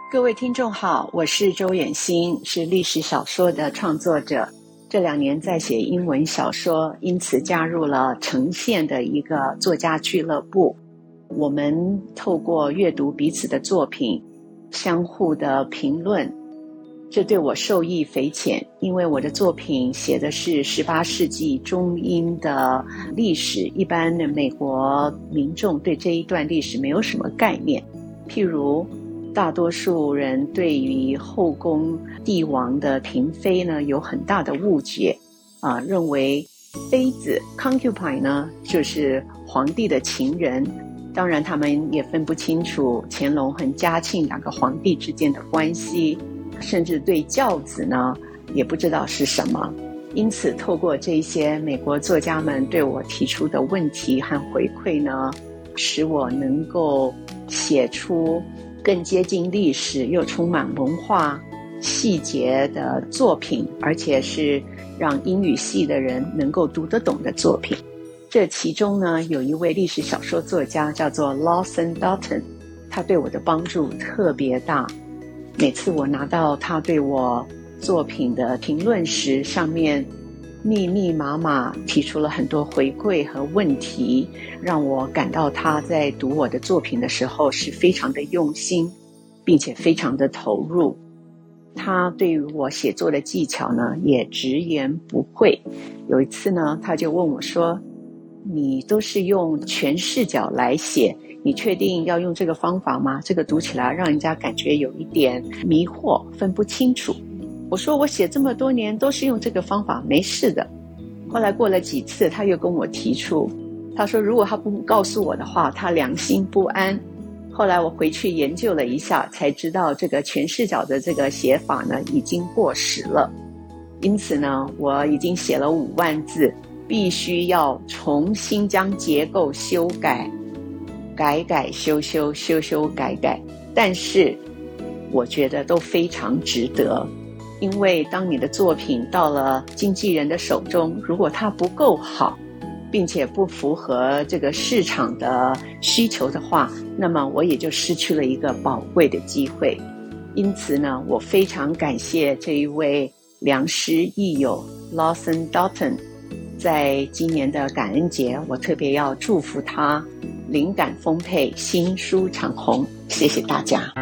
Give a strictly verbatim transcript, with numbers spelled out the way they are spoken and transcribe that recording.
各位听众好，我是周远新，是历史小说的创作者。这两年在写英文小说，因此加入了呈现的一个作家俱乐部。我们透过阅读彼此的作品，相互的评论，这对我受益匪浅，因为我的作品写的是十八世纪中英的历史，一般的美国民众对这一段历史没有什么概念。譬如大多数人对于后宫帝王的嫔妃呢有很大的误解啊，认为妃子 concubine 呢就是皇帝的情人。当然他们也分不清楚乾隆和嘉庆两个皇帝之间的关系，甚至对教子呢也不知道是什么。因此透过这些美国作家们对我提出的问题和回馈呢，使我能够写出更接近历史又充满文化细节的作品，而且是让英语系的人能够读得懂的作品。这其中呢，有一位历史小说作家叫做 Lawson Dalton， 他对我的帮助特别大。每次我拿到他对我作品的评论时，上面密密麻麻提出了很多回馈和问题，让我感到他在读我的作品的时候是非常的用心，并且非常的投入。他对于我写作的技巧呢也直言不讳。有一次呢，他就问我说，你都是用全视角来写，你确定要用这个方法吗？这个读起来让人家感觉有一点迷惑，分不清楚。我说我写这么多年都是用这个方法，没事的。后来过了几次，他又跟我提出，他说如果他不告诉我的话，他良心不安。后来我回去研究了一下，才知道这个全视角的这个写法呢已经过时了。因此呢，我已经写了五万字，必须要重新将结构修改，改改修修，修修改改。但是我觉得都非常值得。因为当你的作品到了经纪人的手中，如果它不够好，并且不符合这个市场的需求的话，那么我也就失去了一个宝贵的机会。因此呢，我非常感谢这一位良师益友 Lawson Dalton。 在今年的感恩节，我特别要祝福他灵感丰沛，新书长红。谢谢大家。